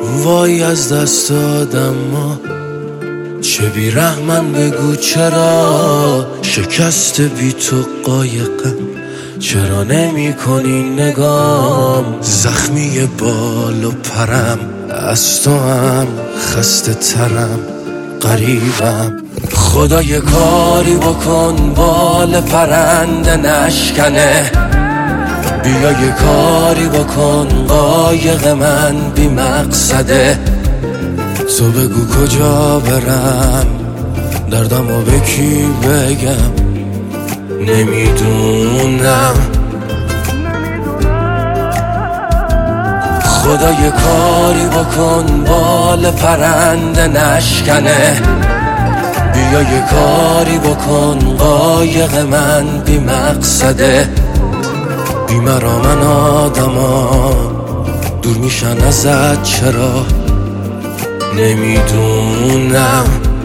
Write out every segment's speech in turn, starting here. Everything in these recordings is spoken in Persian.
وای از دست دادم ما چه بیرحمن بگو چرا شکست بی تو قایقم چرا نمی کنی نگام زخمی بال و پرم از تو هم خسته ترم غریبم خدا یه کاری بکن بال پرنده نشکنه بیا یه کاری بکن قایق من بی مقصده تو بگو کجا برم دردمو به کی بگم نمیدونم خدا یه کاری بکن بال پرنده نشکنه بیا یه کاری بکن قایق من بی مقصده بی من آدما دور میشن ازت چرا نمیدونم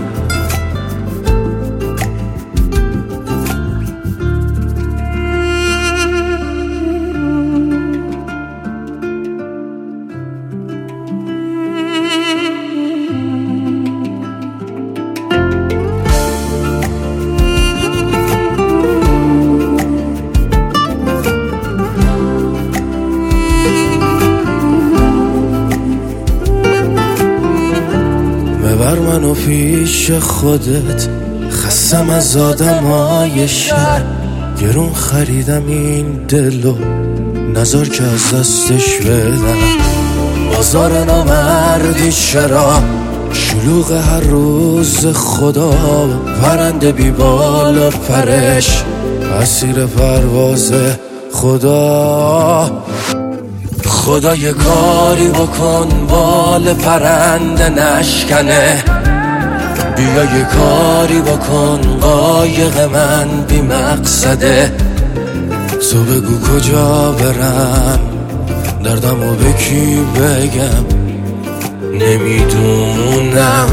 ببر منو پیش خودت خستم از آدمای شهر گرون خریدم این دلو نذار که از دستش بدم بازار نامردی چرا شلوغ هر روز خدا پرنده بی بال و پرش اسیر پرواز خدا خدا یه کاری بکن بال پرنده نشکنه بیا یه کاری بکن قایق من بی مقصده تو بگو کجا برم دردمو به کی بگم نمیدونم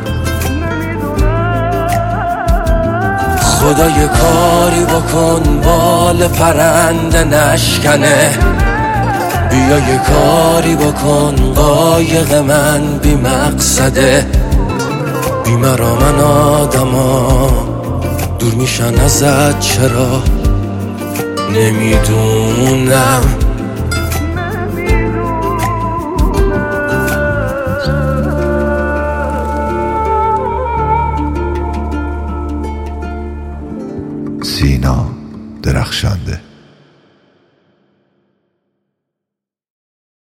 خدا یه کاری بکن بال پرنده نشکنه بیا یه کاری بکن قایق من بی مقصده بی من آدما دور میشن ازت چرا نمیدونم سینا درخشنده.